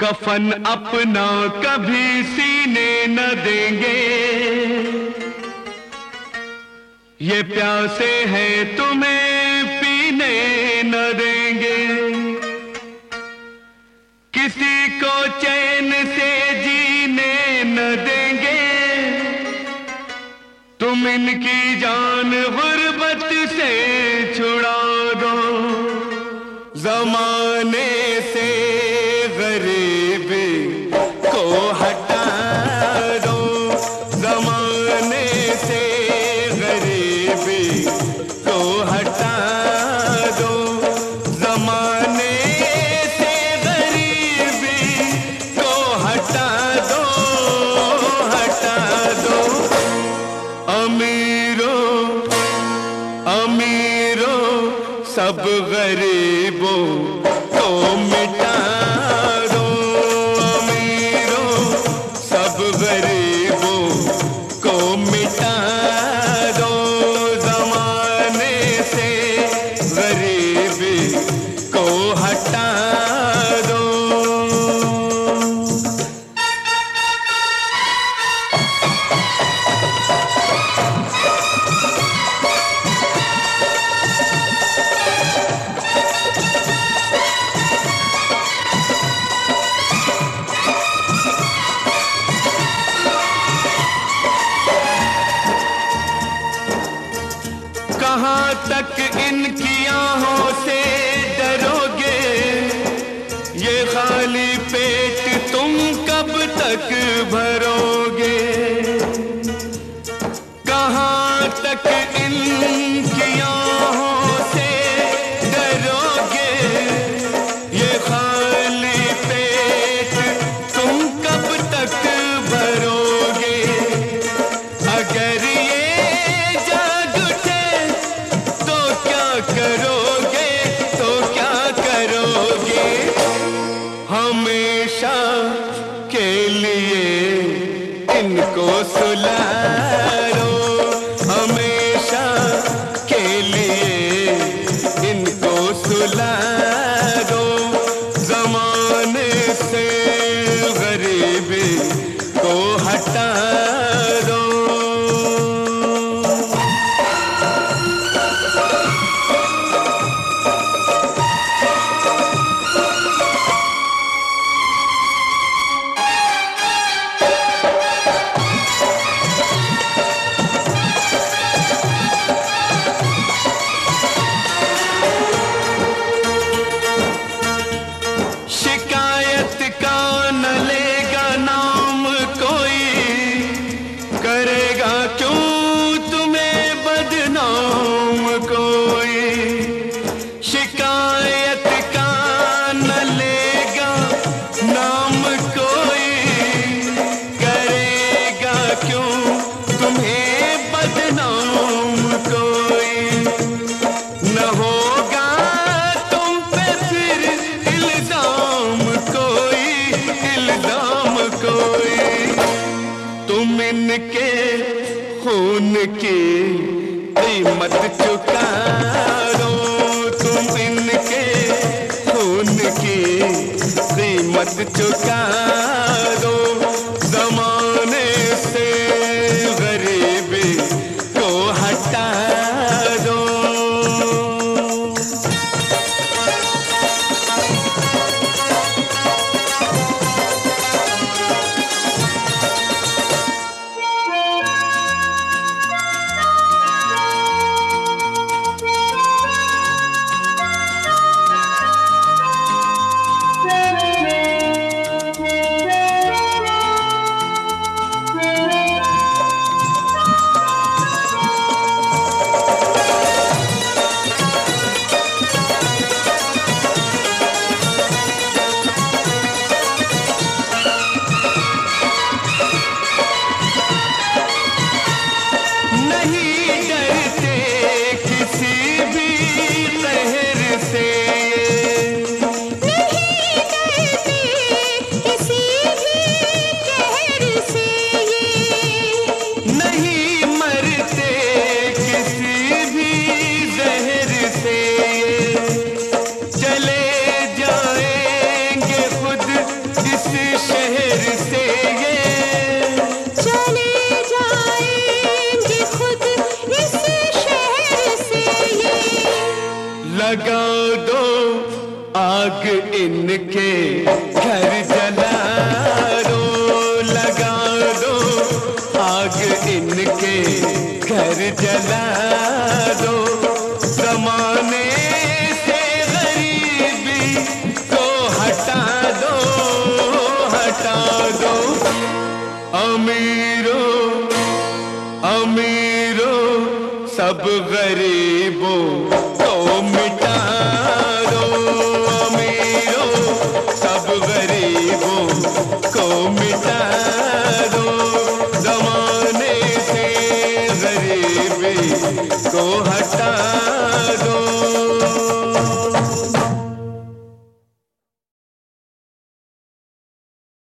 कफन अपना कभी सीने न देंगे, ये प्यासे हैं तुम्हें पीने न देंगे। किसी को चैन से जीने न देंगे, तुम इनकी जान गुर्बत से छुड़ा दो। जमाने से गरीबी को हटा दो, जमाने से गरीबी को हटा दो, जमाने से गरीबी को हटा दो, हटा दो। अमीरों अमीरों सब गरीबों को मिटा दो, अमीरों सब गरीबों को मिटा दो, जमाने से गरीबी को हटा दो। कहाँ तक इनकी आहों से डरोगे, ये खाली पेट तुम कब तक भरोगे। कहाँ तक इनकी आहों से डरोगे, ये खाली पेट तुम कब तक भरोगे। अगर ये करोगे तो क्या करोगे, हमेशा के लिए इनको सुला लो, हमेशा के लिए इनको सुला दो। जमाने से गरीबी को हटा दो। शिकायत का न लेगा नाम कोई, करेगा क्यों तुम्हें बदनाम कोई। शिकायत का न लेगा नाम कोई, करेगा क्यों तुम्हें बदनाम कोई। न होगा तुम पे फिर इल्जाम कोई, इल्जाम कोई। तुम इनके खून की कीमत चुका दो, तुम इनके खून की कीमत चुका दो। जमाने से गरीबी को हटा दो। लगा दो आग इनके घर जला दो, लगा दो आग इनके घर जला दो। ज़माने से गरीबी को हटा दो, हटा दो। अमीरों अमीरों सब गरीबों को मिटा दो, अमीरों सब गरीबों को मिटा दो। ज़माने से गरीबी को हटा दो।